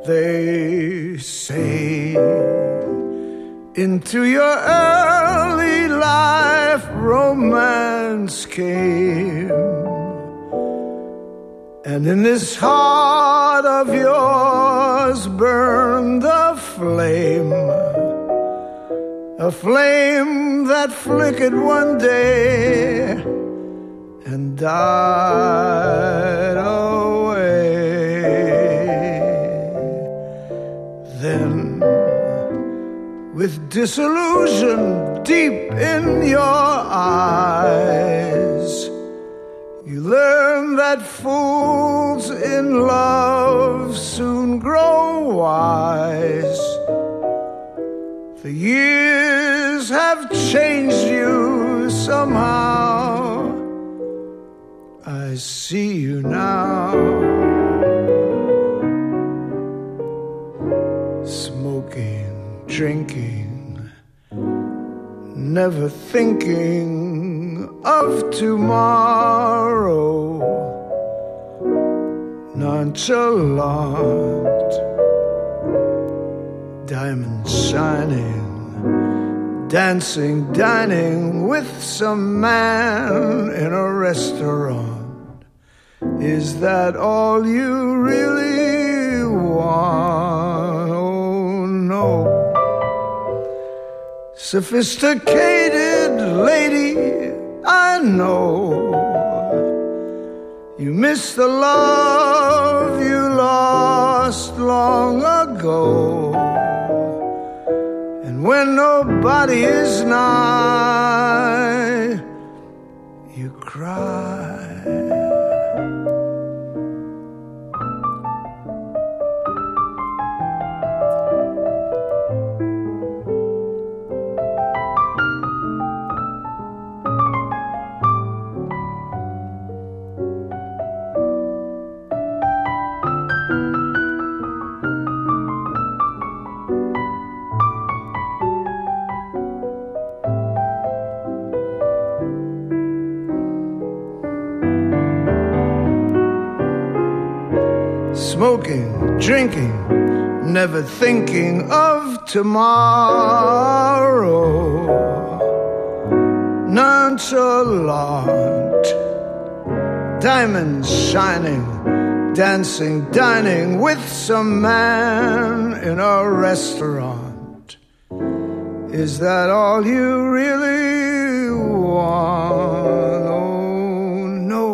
They say into your early life romance came, and in this heart of yours burned a flame that flickered one day and died away. Then, with disillusion deep in your eyes, you learn that fools in love soon grow wise. The years have changed you somehow. I see you now, smoking, drinking, never thinking of tomorrow, nonchalant, diamonds shining, dancing, dining with some man in a restaurant. Is that all you really want? Oh no. Sophisticated lady, I know you miss the love you lost long ago. And when nobody is nigh, you cry. Smoking, drinking, never thinking of tomorrow, nonchalant, diamonds shining, dancing, dining with some man in a restaurant. Is that all you really want? Oh no.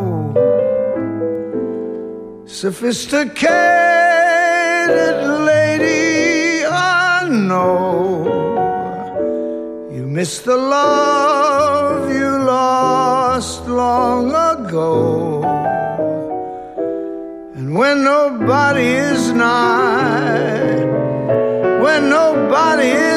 Sophisticated lady, I know you miss the love you lost long ago. And when nobody is nigh, when nobody is